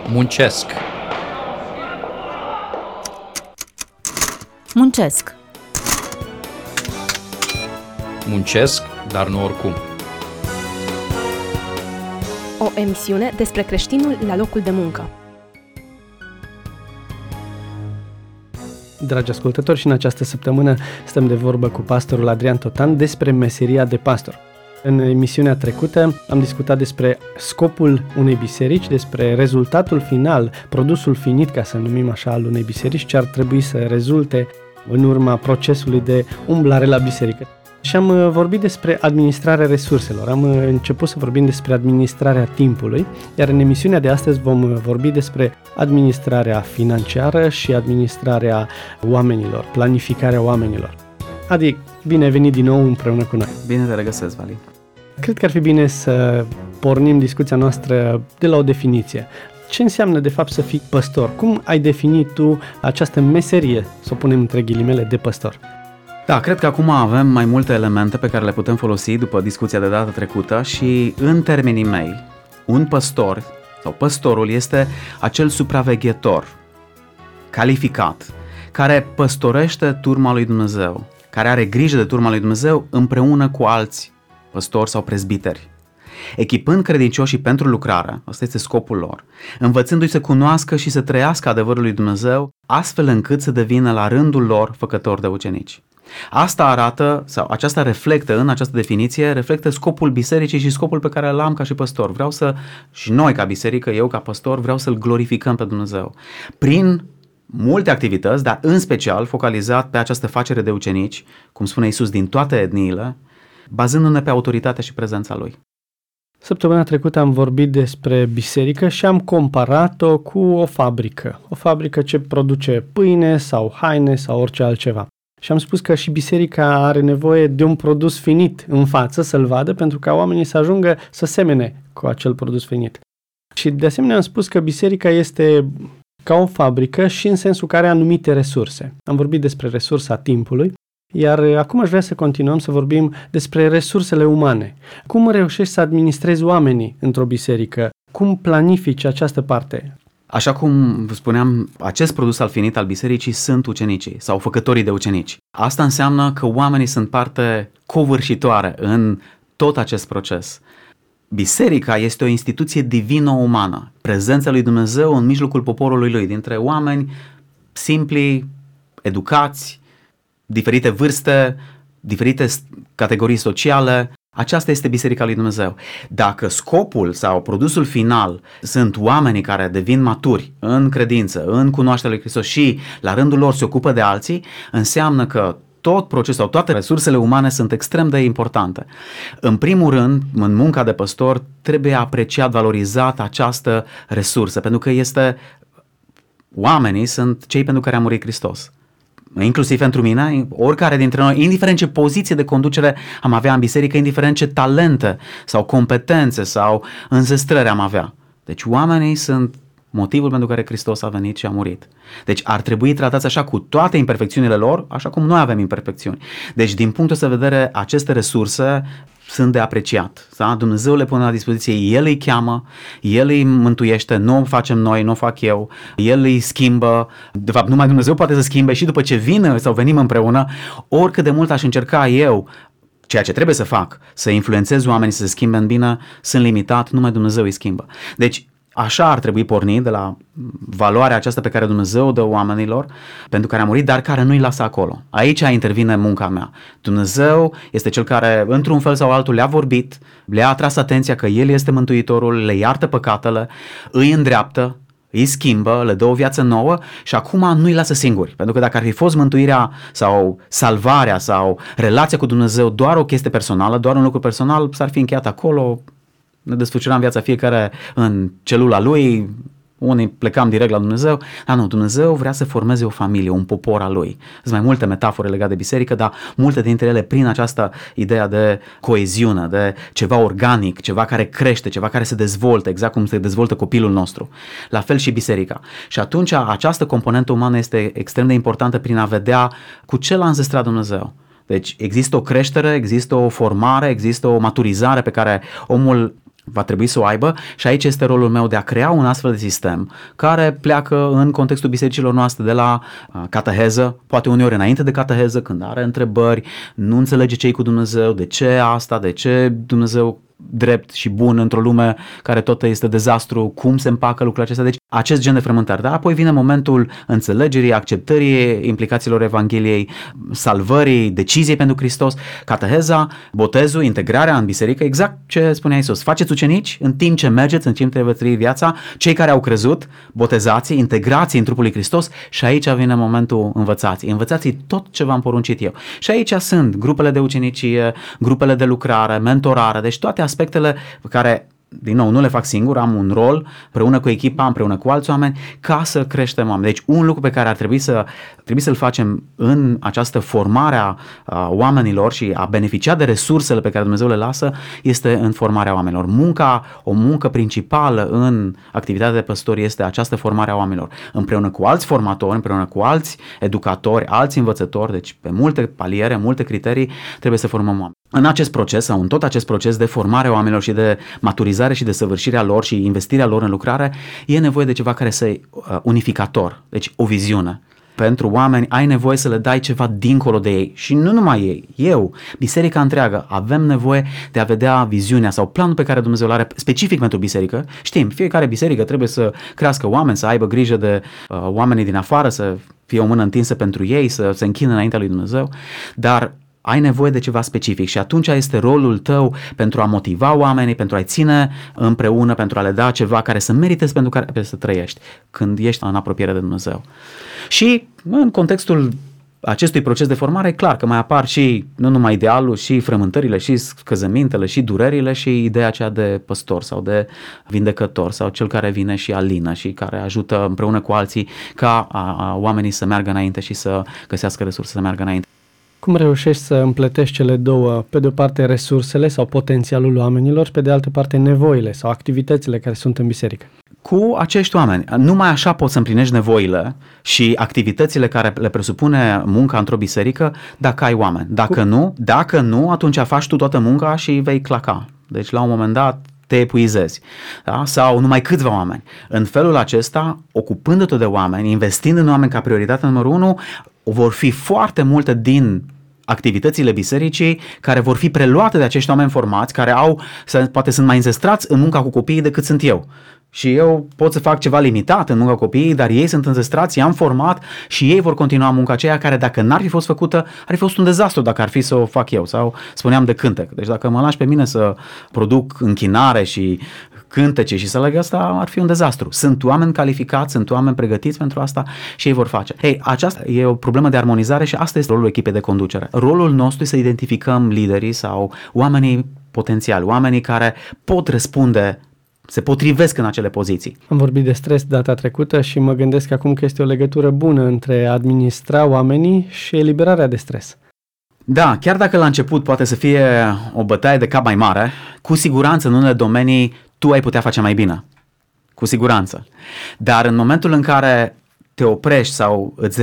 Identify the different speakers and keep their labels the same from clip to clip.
Speaker 1: Muncesc.
Speaker 2: Muncesc.
Speaker 1: Muncesc, dar nu oricum.
Speaker 3: O emisiune despre creștinul la locul de muncă.
Speaker 4: Dragi ascultători, și în această săptămână stăm de vorbă cu pastorul Adrian Totan despre meseria de pastor. În emisiunea trecută am discutat despre scopul unei biserici, despre rezultatul final, produsul finit, ca să numim așa, al unei biserici, ce ar trebui să rezulte în urma procesului de umblare la biserică. Și am vorbit despre administrarea resurselor, am început să vorbim despre administrarea timpului, iar în emisiunea de astăzi vom vorbi despre administrarea financiară și administrarea oamenilor, planificarea oamenilor. Adi, bine ai venit din nou împreună cu noi.
Speaker 5: Bine te regăsesc, Vali.
Speaker 4: Cred că ar fi bine să pornim discuția noastră de la o definiție. Ce înseamnă de fapt să fii păstor? Cum ai definit tu această meserie, să o punem între ghilimele, de păstor?
Speaker 5: Da, cred că acum avem mai multe elemente pe care le putem folosi după discuția de data trecută și în termenii mei, un păstor sau păstorul este acel supraveghetor calificat care păstorește turma lui Dumnezeu, care are grijă de turma lui Dumnezeu împreună cu alți păstori sau prezbiteri, echipând credincioșii pentru lucrare, ăsta este scopul lor, învățându-i să cunoască și să trăiască adevărul lui Dumnezeu, astfel încât să devină la rândul lor făcători de ucenici. Asta arată, sau aceasta reflectă, în această definiție, reflectă scopul bisericii și scopul pe care îl am ca și păstor. Vreau să, și noi ca biserică, eu ca păstor, vreau să-L glorificăm pe Dumnezeu. Prin multe activități, dar în special focalizat pe această facere de ucenici, cum spune Iisus, din toate etniile, bazându-ne pe autoritatea și prezența Lui.
Speaker 4: Săptămâna trecută am vorbit despre biserică și am comparat-o cu o fabrică ce produce pâine sau haine sau orice altceva. Și am spus că și biserica are nevoie de un produs finit în față să-l vadă pentru ca oamenii să ajungă să semene cu acel produs finit. Și de asemenea am spus că biserica este ca o fabrică și în sensul că are anumite resurse. Am vorbit despre resursa timpului, iar acum aș vrea să continuăm să vorbim despre resursele umane. Cum reușești să administrezi oamenii într-o biserică? Cum planifici această parte?
Speaker 5: Așa cum spuneam, acest produs al finit al bisericii sunt ucenicii sau făcătorii de ucenici. Asta înseamnă că oamenii sunt parte covârșitoare în tot acest proces. Biserica este o instituție divino-umană, prezența lui Dumnezeu în mijlocul poporului lui, dintre oameni simpli, educați, diferite vârste, diferite categorii sociale. Aceasta este Biserica lui Dumnezeu. Dacă scopul sau produsul final sunt oamenii care devin maturi în credință, în cunoașterea lui Hristos și la rândul lor se ocupă de alții, înseamnă că tot procesul sau toate resursele umane sunt extrem de importante. În primul rând, în munca de păstor, trebuie apreciat, valorizat această resursă, pentru că oamenii sunt cei pentru care a murit Hristos. Inclusiv pentru mine, oricare dintre noi, indiferent ce poziție de conducere am avea în biserică, indiferent ce talente sau competențe sau înzestrări am avea. Deci oamenii sunt motivul pentru care Hristos a venit și a murit. Deci ar trebui tratați așa cu toate imperfecțiunile lor, așa cum noi avem imperfecțiuni. Deci din punctul de vedere, aceste resurse sunt de apreciat. Da? Dumnezeu le pune la dispoziție, El îi cheamă, El îi mântuiește, nu o facem noi, nu o fac eu, El îi schimbă, de fapt numai Dumnezeu poate să schimbe și după ce vine sau venim împreună, oricât de mult aș încerca eu, ceea ce trebuie să fac, să influențez oamenii să se schimbe în bine, sunt limitat, numai Dumnezeu îi schimbă. Deci așa ar trebui porni de la valoarea aceasta pe care Dumnezeu dă oamenilor, pentru care a murit, dar care nu-i lasă acolo. Aici intervine munca mea. Dumnezeu este cel care, într-un fel sau altul, le-a vorbit, le-a atras atenția că El este Mântuitorul, le iartă păcatele, îi îndreaptă, îi schimbă, le dă o viață nouă și acum nu-i lasă singuri. Pentru că dacă ar fi fost mântuirea sau salvarea sau relația cu Dumnezeu doar o chestie personală, doar un lucru personal, s-ar fi încheiat acolo, ne desfășuram viața fiecare în celula lui, unii plecam direct la Dumnezeu, dar nu, Dumnezeu vrea să formeze o familie, un popor al lui. Sunt mai multe metafore legate de biserică, dar multe dintre ele prin această idee de coeziune, de ceva organic, ceva care crește, ceva care se dezvoltă, exact cum se dezvoltă copilul nostru. La fel și biserica. Și atunci această componentă umană este extrem de importantă prin a vedea cu ce l-a înzestrat Dumnezeu. Deci există o creștere, există o formare, există o maturizare pe care omul va trebui să o aibă și aici este rolul meu de a crea un astfel de sistem care pleacă în contextul bisericilor noastre de la cateheză, poate uneori înainte de cateheză, când are întrebări, nu înțelege ce e cu Dumnezeu, de ce asta, de ce Dumnezeu drept și bun într-o lume care tot este dezastru, cum se împacă lucrurile acestea, deci acest gen de frământare. Dar apoi vine momentul înțelegerii, acceptării implicațiilor Evangheliei, salvării, deciziei pentru Hristos, cateheza, botezul, integrarea în biserică, exact ce spunea Iisus. Faceți ucenici în timp ce mergeți, în timp ce vă trăi viața, cei care au crezut, botezați, integrați în trupul lui Hristos și aici vine momentul învățați. Învățați tot ce v-am poruncit eu. Și aici sunt grupele de ucenicie, grupele de lucrare, mentorare, deci toate aspectele pe care, din nou, nu le fac singur, am un rol împreună cu echipa, împreună cu alți oameni ca să creștem oameni. Deci un lucru pe care ar trebui să-l facem în această formare a oamenilor și a beneficia de resursele pe care Dumnezeu le lasă este în formarea oamenilor. O muncă principală în activitatea de păstori este această formare a oamenilor. Împreună cu alți formatori, împreună cu alți educatori, alți învățători, deci pe multe paliere, multe criterii trebuie să formăm oameni. În acest proces sau în tot acest proces de formare a oamenilor și de maturizare și de săvârșirea lor și investirea lor în lucrare, e nevoie de ceva care să unificator, deci o viziune. Pentru oameni ai nevoie să le dai ceva dincolo de ei și nu numai ei, eu, biserica întreagă, avem nevoie de a vedea viziunea sau planul pe care Dumnezeu îl are specific pentru biserică. Știm, fiecare biserică trebuie să crească oameni, să aibă grijă de oamenii din afară, să fie o mână întinsă pentru ei, să se închină înaintea lui Dumnezeu, dar ai nevoie de ceva specific și atunci este rolul tău pentru a motiva oamenii, pentru a-i ține împreună, pentru a le da ceva care să meritezi pentru care să trăiești când ești în apropiere de Dumnezeu. Și în contextul acestui proces de formare, e clar că mai apar și nu numai idealul, și frământările, și scăzămintele, și durerile și ideea aceea de păstor sau de vindecător sau cel care vine și alină și care ajută împreună cu alții ca oamenii să meargă înainte și să găsească resurse să meargă înainte.
Speaker 4: Cum reușești să împletești cele două, pe de o parte resursele sau potențialul oamenilor, pe de altă parte nevoile sau activitățile care sunt în biserică?
Speaker 5: Cu acești oameni. Numai așa poți să împlinești nevoile și activitățile care le presupune munca într-o biserică dacă ai oameni. Dacă nu, atunci faci tu toată munca și vei claca. Deci la un moment dat te epuizezi, da? Sau numai câțiva oameni. În felul acesta, ocupându-te de oameni, investind în oameni ca prioritate numărul 1, vor fi foarte multe din activitățile bisericii care vor fi preluate de acești oameni formați, care poate sunt mai înzestrați în munca cu copiii decât sunt eu. Și eu pot să fac ceva limitat în munca cu copiii, dar ei sunt înzestrați, i-am format și ei vor continua munca aceea care dacă n-ar fi fost făcută, ar fi fost un dezastru dacă ar fi să o fac eu. Sau spuneam de cântec. Deci dacă mă lași pe mine să produc închinare și cântece și să leg asta, ar fi un dezastru. Sunt oameni calificați, sunt oameni pregătiți pentru asta și ei vor face. Aceasta e o problemă de armonizare și asta este rolul echipei de conducere. Rolul nostru este să identificăm liderii sau oamenii potențiali, oamenii care pot răspunde, se potrivesc în acele poziții.
Speaker 4: Am vorbit de stres data trecută și mă gândesc acum că este o legătură bună între a administra oamenii și eliberarea de stres.
Speaker 5: Da, chiar dacă la început poate să fie o bătaie de cap mai mare, cu siguranță în unele domenii tu ai putea face mai bine. Cu siguranță. Dar în momentul în care te oprești sau îți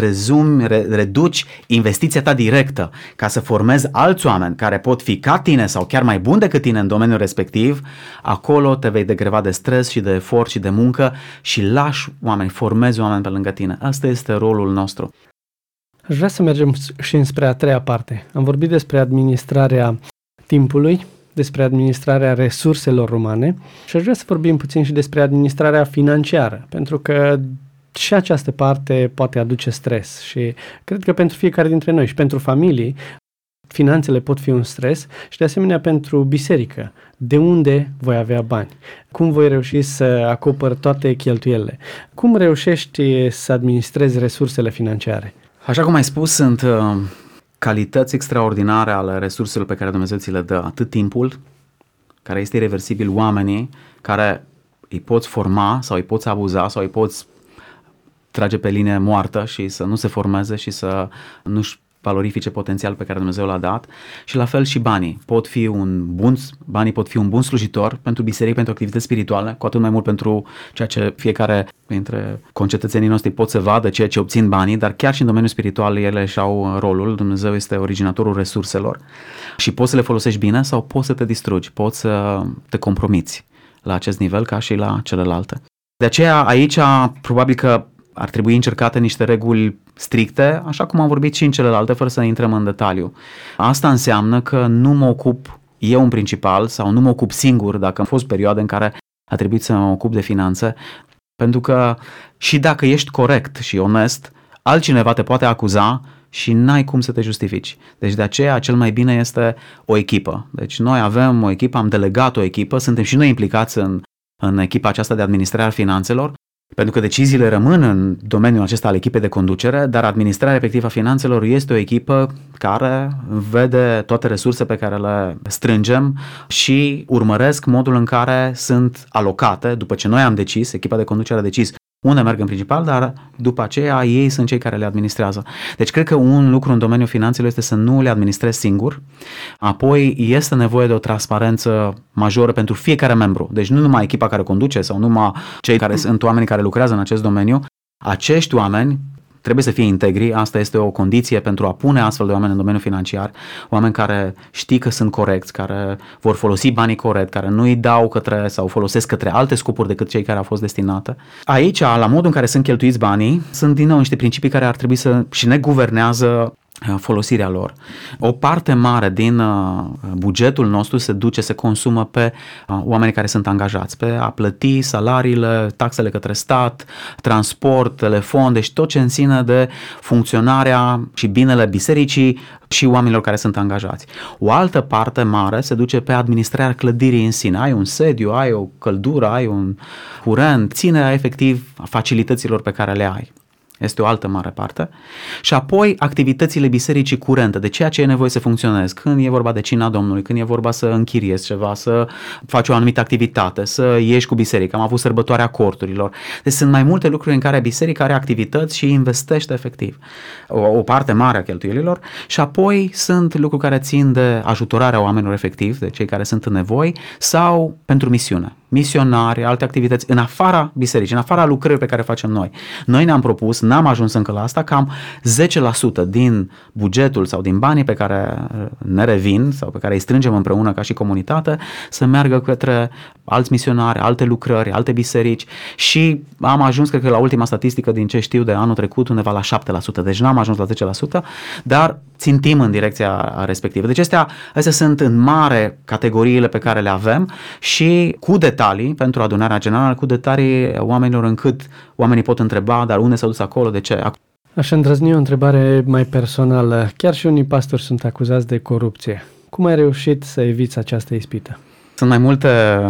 Speaker 5: reduci investiția ta directă ca să formezi alți oameni care pot fi ca tine sau chiar mai buni decât tine în domeniul respectiv, acolo te vei degreva de stres și de efort și de muncă și lași oameni, formezi oameni pe lângă tine. Asta este rolul nostru.
Speaker 4: Aș vrea să mergem și înspre a treia parte. Am vorbit despre administrarea timpului, despre administrarea resurselor umane și aș vrea să vorbim puțin și despre administrarea financiară, pentru că și această parte poate aduce stres și cred că pentru fiecare dintre noi și pentru familii, finanțele pot fi un stres și de asemenea pentru biserică. De unde voi avea bani? Cum voi reuși să acopăr toate cheltuielile? Cum reușești să administrezi resursele financiare?
Speaker 5: Așa cum ai spus, sunt calități extraordinare ale resurselor pe care Dumnezeu ți le dă. Atât timpul, care este irreversibil, oamenii care îi poți forma sau îi poți abuza sau îi poți trage pe linie moartă și să nu se formeze și să nu-și valorifice potențial pe care Dumnezeu l-a dat. Și la fel și banii. Banii pot fi un bun slujitor pentru biserică, pentru activități spirituale, cu atât mai mult pentru ceea ce fiecare dintre concetățenii noștri pot să vadă, ceea ce obțin banii, dar chiar și în domeniul spiritual ele și-au rolul. Dumnezeu este originatorul resurselor și poți să le folosești bine sau poți să te distrugi, poți să te compromiți. la acest nivel ca și la celelalte. De aceea aici probabil că ar trebui încercate niște reguli stricte, așa cum am vorbit și în celelalte, fără să intrăm în detaliu. Asta înseamnă că nu mă ocup eu în principal sau nu mă ocup singur, dacă am fost perioade în care a trebuit să mă ocup de finanțe, pentru că și dacă ești corect și onest, altcineva te poate acuza și n-ai cum să te justifici. Deci de aceea cel mai bine este o echipă. Deci noi avem o echipă, am delegat o echipă, suntem și noi implicați în echipa aceasta de administrare a finanțelor, pentru că deciziile rămân în domeniul acesta al echipei de conducere, dar administrarea efectivă a finanțelor este o echipă care vede toate resurse pe care le strângem și urmăresc modul în care sunt alocate, după ce noi am decis, echipa de conducere a decis unde merg în principal, dar după aceea ei sunt cei care le administrează. Deci cred că un lucru în domeniul finanțelor este să nu le administrezi singur, apoi este nevoie de o transparență majoră pentru fiecare membru. Deci nu numai echipa care conduce sau numai cei care sunt oamenii care lucrează în acest domeniu, acești oameni trebuie să fie integri, asta este o condiție pentru a pune astfel de oameni în domeniul financiar, oameni care știi că sunt corecți, care vor folosi banii corect, care nu îi dau către sau folosesc către alte scopuri decât cei care au fost destinate. Aici, la modul în care sunt cheltuiți banii, sunt din nou niște principii care ar trebui să și ne guvernează folosirea lor. O parte mare din bugetul nostru se consumă pe oamenii care sunt angajați, pe a plăti salariile, taxele către stat, transport, telefon, deci tot ce înține de funcționarea și binele bisericii și oamenilor care sunt angajați. O altă parte mare se duce pe administrarea clădirii în sine. Ai un sediu, ai o căldură, ai un curent, ținerea efectiv a facilităților pe care le ai. Este o altă mare parte. Și apoi activitățile bisericii curente, de ceea ce e nevoie să funcționezi. Când e vorba de cina Domnului, când e vorba să închiriezi ceva, să faci o anumită activitate, să ieși cu biserica. Am avut sărbătoarea corturilor. Deci sunt mai multe lucruri în care biserica are activități și investește efectiv o parte mare a cheltuielilor. Și apoi sunt lucruri care țin de ajutorarea oamenilor efectiv, de cei care sunt în nevoi, sau pentru misiune. Misionari, alte activități în afara bisericii, în afara lucrării pe care facem noi. Noi ne-am propus, n-am ajuns încă la asta, cam 10% din bugetul sau din banii pe care ne revin sau pe care îi strângem împreună ca și comunitate să meargă către alți misionari, alte lucrări, alte biserici și am ajuns, cred că la ultima statistică din ce știu de anul trecut, undeva la 7%. Deci n-am ajuns la 10%, dar țintim în direcția respectivă. Deci astea sunt în mare categoriile pe care le avem și cu detalii, pentru adunarea generală, cu detalii oamenilor încât oamenii pot întreba, dar unde s-au dus acolo, de ce?
Speaker 4: Aș îndrăzni o întrebare mai personală. Chiar și unii pastori sunt acuzați de corupție. Cum ai reușit să eviți această ispită?
Speaker 5: Sunt mai multe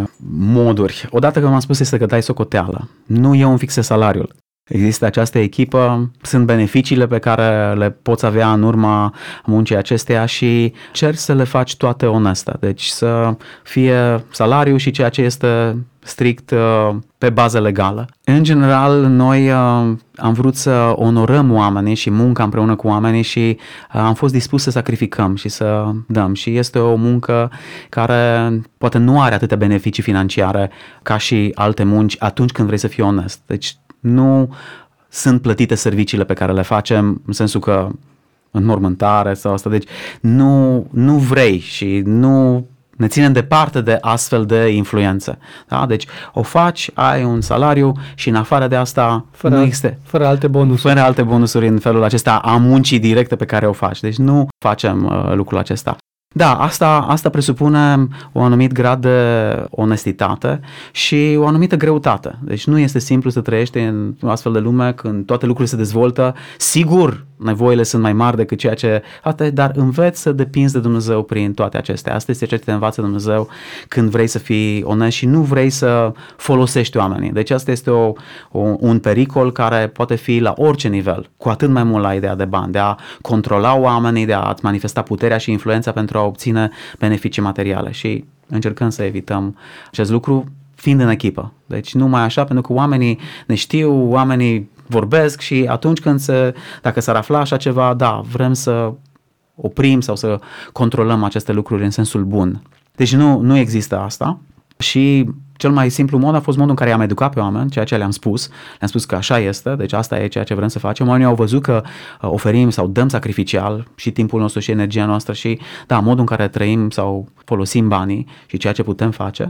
Speaker 5: moduri. Odată, cum am spus, este că dai socoteală. Nu eu îmi fixez salariul. Există această echipă, sunt beneficiile pe care le poți avea în urma muncii acesteia și cerci să le faci toate oneste. Deci să fie salariul și ceea ce este strict pe bază legală. În general, noi am vrut să onorăm oamenii și munca împreună cu oamenii și am fost dispus să sacrificăm și să dăm. Și este o muncă care poate nu are atâtea beneficii financiare ca și alte munci atunci când vrei să fii onest. Deci nu sunt plătite serviciile pe care le facem, în sensul că înmormântare sau asta, deci nu vrei și nu ne ținem departe de astfel de influențe. Da? Deci o faci, ai un salariu și în afară de asta nu există.
Speaker 4: Fără alte bonusuri.
Speaker 5: Fără alte bonusuri în felul acesta a muncii directe pe care o faci. Deci nu facem lucrul acesta. Da, asta presupune un anumit grad de onestitate și o anumită greutate. Deci nu este simplu să trăiești în o astfel de lume când toate lucrurile se dezvoltă. Sigur, nevoile sunt mai mari decât ceea ce... dar înveți să depinzi de Dumnezeu prin toate acestea. Asta este ceea ce te învață Dumnezeu când vrei să fii onest și nu vrei să folosești oamenii. Deci asta este un pericol care poate fi la orice nivel, cu atât mai mult la ideea de bani, de a controla oamenii, de a-ți manifesta puterea și influența pentru a obține beneficii materiale și încercăm să evităm acest lucru fiind în echipă. Deci numai așa, pentru că oamenii ne știu, oamenii vorbesc și atunci când dacă s-ar afla așa ceva, da, vrem să oprim sau să controlăm aceste lucruri în sensul bun. Deci nu există asta și cel mai simplu mod a fost modul în care i-am educat pe oameni, ceea ce le-am spus. Le-am spus că așa este, deci asta e ceea ce vrem să facem. Oamenii au văzut că oferim sau dăm sacrificial și timpul nostru și energia noastră și, da, modul în care trăim sau folosim banii și ceea ce putem face.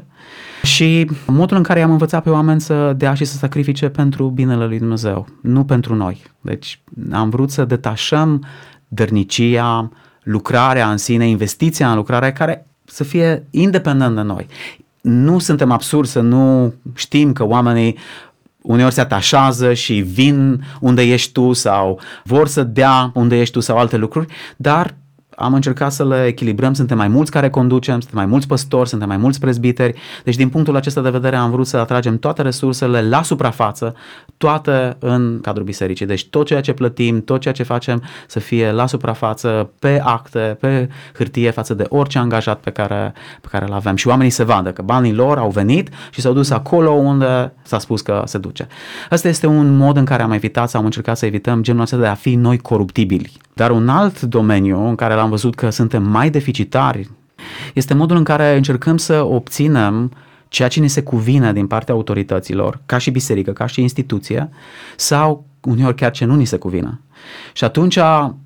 Speaker 5: Și modul în care i-am învățat pe oameni să dea și să sacrifice pentru binele lui Dumnezeu, nu pentru noi. Deci am vrut să detașăm dărnicia, lucrarea în sine, investiția în lucrare care să fie independent de noi. Nu suntem absurdi să nu știm că oamenii uneori se atașează și vin unde ești tu sau vor să dea unde ești tu sau alte lucruri, dar am încercat să le echilibrăm, suntem mai mulți care conducem, suntem mai mulți păstori, suntem mai mulți prezbiteri, deci din punctul acesta de vedere am vrut să atragem toate resursele la suprafață, toate în cadrul bisericii, deci tot ceea ce plătim, tot ceea ce facem să fie la suprafață, pe acte, pe hârtie față de orice angajat pe care îl avem și oamenii se vadă că banii lor au venit și s-au dus acolo unde s-a spus că se duce. Asta este un mod în care am evitat sau am încercat să evităm genul acesta de a fi noi coruptibili. Dar un alt domeniu în care l-am văzut că suntem mai deficitari este modul în care încercăm să obținem ceea ce ne se cuvine din partea autorităților, ca și biserică, ca și instituție, sau uneori chiar ce nu ni se cuvine. Și atunci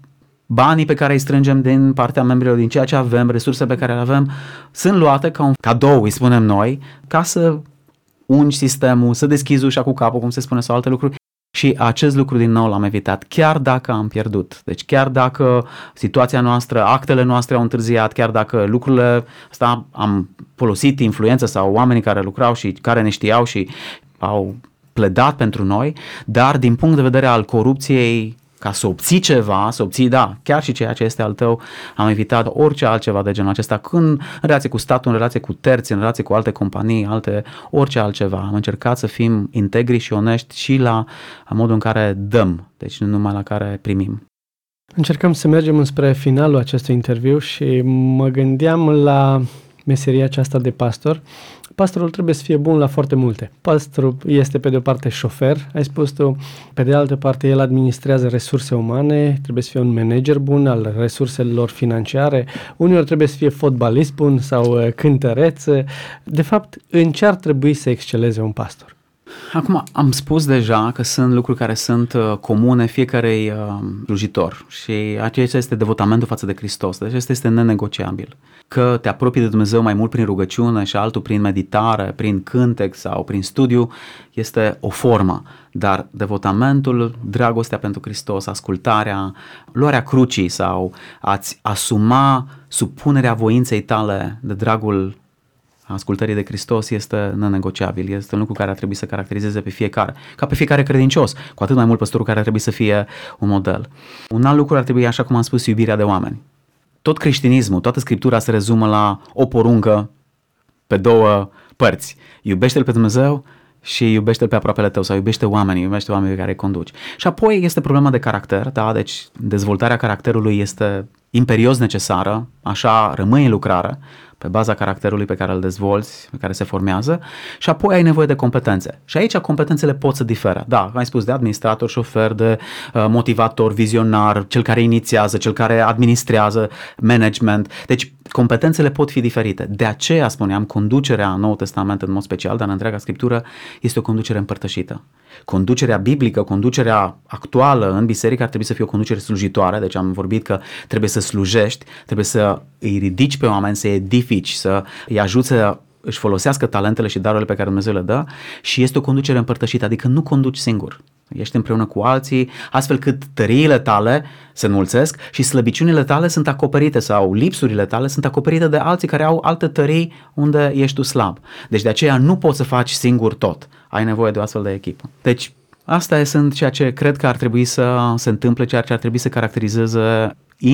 Speaker 5: banii pe care îi strângem din partea membrilor, din ceea ce avem, resursele pe care le avem, sunt luate ca un cadou, îi spunem noi, ca să ungi sistemul, să deschizi ușa cu capul, cum se spune, sau alte lucruri. Și acest lucru din nou l-am evitat, chiar dacă am pierdut. Deci chiar dacă situația noastră, actele noastre au întârziat, chiar dacă lucrurile astea am folosit influență sau oamenii care lucrau și care ne știau și au pledat pentru noi, dar din punct de vedere al corupției, ca să obții ceva, să obții, da, chiar și ceea ce este al tău, am evitat orice altceva de genul acesta, când în relație cu statul, în relație cu terți, în relație cu alte companii, orice altceva. Am încercat să fim integri și onești și la modul în care dăm, deci nu numai la care primim.
Speaker 4: Încercăm să mergem înspre finalul acestui interviu și mă gândeam la meseria aceasta de pastor. Pastorul trebuie să fie bun la foarte multe. Pastorul este pe de o parte șofer, ai spus tu, pe de altă parte el administrează resurse umane, trebuie să fie un manager bun al resurselor financiare, uneori trebuie să fie fotbalist bun sau cântăreț. De fapt, în ce ar trebui să exceleze un pastor?
Speaker 5: Acum, am spus deja că sunt lucruri care sunt comune fiecărui slujitor și acesta este devotamentul față de Hristos, deci acesta este nenegociabil. Că te apropii de Dumnezeu mai mult prin rugăciune și altul prin meditare, prin cântec sau prin studiu, este o formă, dar devotamentul, dragostea pentru Hristos, ascultarea, luarea crucii sau a-ți asuma supunerea voinței tale de dragul ascultării de Hristos este nenegociabil, este un lucru care ar trebui să caracterizeze pe fiecare, ca pe fiecare credincios, cu atât mai mult păstorul care ar trebui să fie un model. Un alt lucru ar trebui, așa cum am spus, iubirea de oameni. Tot creștinismul, toată Scriptura se rezumă la o poruncă pe două părți. Iubește-L pe Dumnezeu și iubește-L pe aproapele tău sau iubește oamenii pe care îi conduci. Și apoi este problema de caracter, da? Deci dezvoltarea caracterului este imperios necesară, așa rămâi în lucrare, pe baza caracterului pe care îl dezvolți, pe care se formează, și apoi ai nevoie de competențe. Și aici competențele pot să diferă. Da, ai spus de administrator, șofer, de motivator, vizionar, cel care inițiază, cel care administrează, management. Deci competențele pot fi diferite. De aceea spuneam, conducerea în Noul Testament în mod special, dar în întreaga Scriptură, este o conducere împărtășită. Conducerea biblică, conducerea actuală în biserică ar trebui să fie o conducere slujitoare, deci am vorbit că trebuie să slujești, trebuie să îi ridici pe oameni, să îi edifici, să îi ajuți să își folosească talentele și darurile pe care Dumnezeu le dă și este o conducere împărtășită, adică nu conduci singur. Ești împreună cu alții, astfel cât tăriile tale se înmulțesc și slăbiciunile tale sunt acoperite sau lipsurile tale sunt acoperite de alții care au alte tării unde ești tu slab. Deci de aceea nu poți să faci singur tot. Ai nevoie de o astfel de echipă. Deci astea sunt ceea ce cred că ar trebui să se întâmple, ceea ce ar trebui să caracterizeze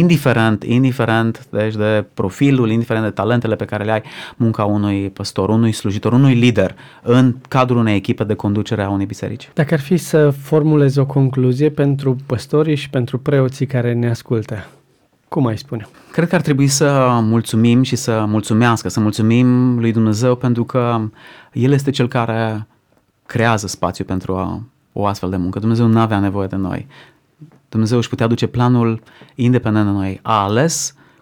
Speaker 5: indiferent deci de profilul, indiferent de talentele pe care le ai, munca unui păstor, unui slujitor, unui lider în cadrul unei echipe de conducere a unei biserici.
Speaker 4: Dacă ar fi să formulezi o concluzie pentru păstorii și pentru preoții care ne ascultă, cum ai spune?
Speaker 5: Cred că ar trebui să mulțumim și să mulțumim lui Dumnezeu pentru că El este Cel care creează spațiu pentru o astfel de muncă. Dumnezeu nu avea nevoie de noi. Dumnezeu își putea duce planul independent de noi. A ales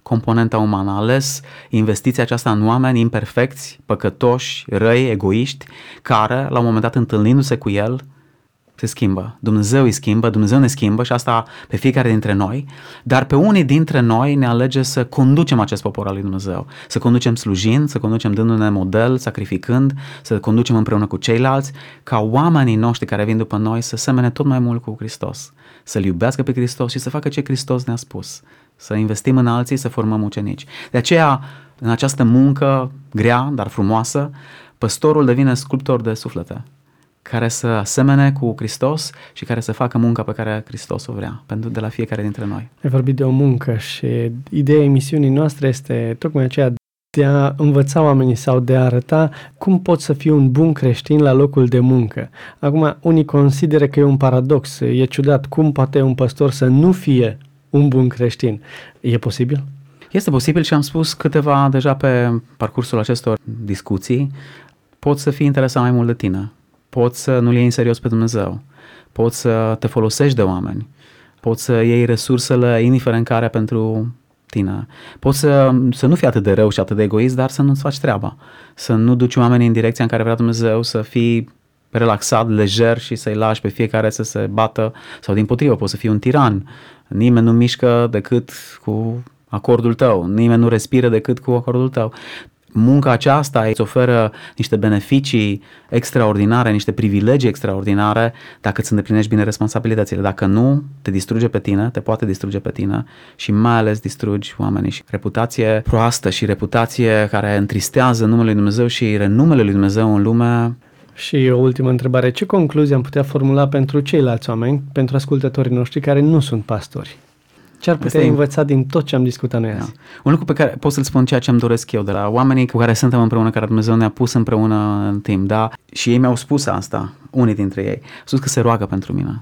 Speaker 5: componenta umană, a ales investiția aceasta în oameni imperfecți, păcătoși, răi, egoiști, care, la un moment dat, întâlnindu-se cu el, se schimbă. Dumnezeu îi schimbă, Dumnezeu ne schimbă și asta pe fiecare dintre noi, dar pe unii dintre noi ne alege să conducem acest popor al lui Dumnezeu, să conducem slujind, să conducem dându-ne model, sacrificând, să conducem împreună cu ceilalți, ca oamenii noștri care vin după noi să semene tot mai mult cu Hristos, să-L iubească pe Hristos și să facă ce Hristos ne-a spus, să investim în alții, să formăm ucenici. De aceea, în această muncă grea, dar frumoasă, păstorul devine sculptor de suflete, care să asemene cu Hristos și care să facă munca pe care Hristos o vrea, de la fiecare dintre noi.
Speaker 4: Ai vorbit de o muncă și ideea emisiunii noastre este tocmai aceea de a învăța oamenii sau de a arăta cum poți să fii un bun creștin la locul de muncă. Acum, unii consideră că e un paradox, e ciudat cum poate un păstor să nu fie un bun creștin. E posibil?
Speaker 5: Este posibil și am spus câteva deja pe parcursul acestor discuții. Poți să fii interesat mai mult de tine. Poți să nu-L iei în serios pe Dumnezeu, poți să te folosești de oameni, poți să iei resursele indiferent care pentru tine, poți să nu fii atât de rău și atât de egoist, dar să nu-ți faci treaba, să nu duci oamenii în direcția în care vrea Dumnezeu, să fii relaxat, lejer și să-i lași pe fiecare să se bată, sau dimpotrivă, poți să fii un tiran, nimeni nu mișcă decât cu acordul tău, nimeni nu respiră decât cu acordul tău. Munca aceasta îți oferă niște beneficii extraordinare, niște privilegii extraordinare dacă îți îndeplinești bine responsabilitățile. Dacă nu, te distruge pe tine, te poate distruge pe tine și mai ales distrugi oamenii. Și reputație proastă și reputație care întristează numele lui Dumnezeu și renumele lui Dumnezeu în lume.
Speaker 4: Și o ultimă întrebare. Ce concluzie am putea formula pentru ceilalți oameni, pentru ascultătorii noștri care nu sunt pastori? Ce ar putea învăța din tot ce am discutat noi azi?
Speaker 5: Un lucru pe care pot să-l spun ceea ce îmi doresc eu de la oamenii cu care suntem împreună, care Dumnezeu ne-a pus împreună în timp, da? Și ei mi-au spus asta, unii dintre ei. Au spus că se roagă pentru mine.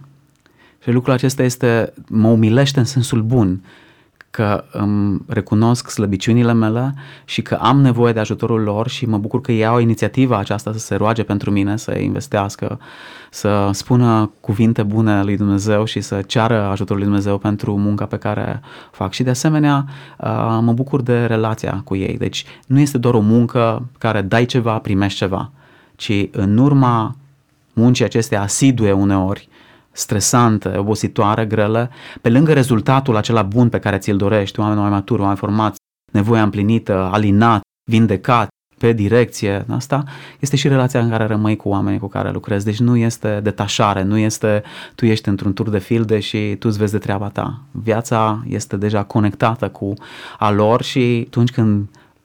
Speaker 5: Și lucrul acesta mă umilește în sensul bun, că îmi recunosc slăbiciunile mele și că am nevoie de ajutorul lor și mă bucur că ei au inițiativa aceasta să se roage pentru mine, să investească, să spună cuvinte bune lui Dumnezeu și să ceară ajutorul lui Dumnezeu pentru munca pe care o fac. Și de asemenea mă bucur de relația cu ei. Deci nu este doar o muncă care dai ceva, primești ceva, ci în urma muncii acestea asidue uneori, stresante, obositoare, grele, pe lângă rezultatul acela bun pe care ți-l dorești, oameni mai maturi, oameni formați, nevoia împlinită, alinat, vindecat, pe direcție, asta este și relația în care rămâi cu oamenii cu care lucrezi. Deci nu este detașare, nu este tu ești într-un tur de filde și tu îți vezi de treaba ta. Viața este deja conectată cu a lor și atunci când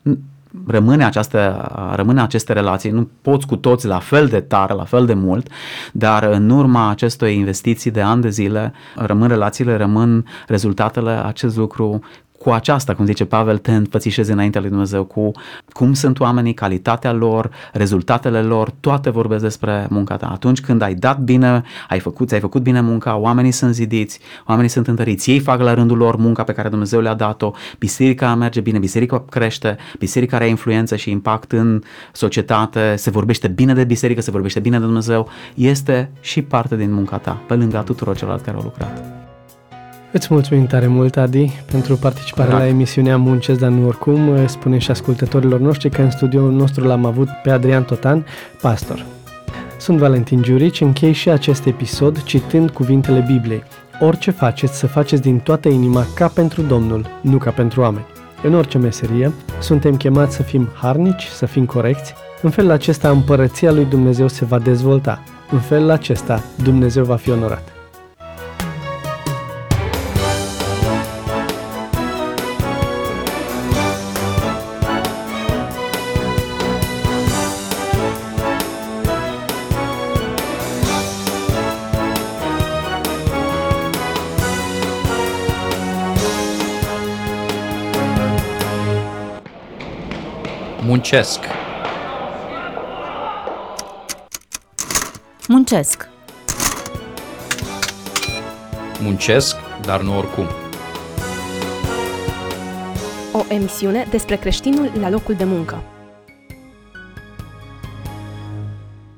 Speaker 5: rămâne aceste relații, nu poți cu toți la fel de tare, la fel de mult, dar în urma acestor investiții de ani de zile, rămân relațiile, rămân rezultatele, acest lucru cu aceasta, cum zice Pavel, te înfățișezi înaintea lui Dumnezeu, cu cum sunt oamenii, calitatea lor, rezultatele lor, toate vorbesc despre munca ta. Atunci când ai dat bine, ți-ai făcut bine munca, oamenii sunt zidiți, oamenii sunt întăriți, ei fac la rândul lor munca pe care Dumnezeu le-a dat-o, biserica merge bine, biserica crește, biserica are influență și impact în societate, se vorbește bine de biserică, se vorbește bine de Dumnezeu, este și parte din munca ta, pe lângă tuturor celorlalți care au lucrat.
Speaker 4: Îți mulțumim tare mult, Adi, pentru participarea la emisiunea Muncesc, dar nu oricum. Spune și ascultătorilor noștri că în studioul nostru l-am avut pe Adrian Totan, pastor. Sunt Valentin Giurici, închei și acest episod citând cuvintele Bibliei. Orice faceți, să faceți din toată inima ca pentru Domnul, nu ca pentru oameni. În orice meserie, suntem chemați să fim harnici, să fim corecți. În felul acesta, împărăția lui Dumnezeu se va dezvolta. În felul acesta, Dumnezeu va fi onorat.
Speaker 1: Muncesc.
Speaker 2: Muncesc.
Speaker 1: Muncesc, dar nu oricum.
Speaker 3: O emisiune despre creștinul la locul de muncă.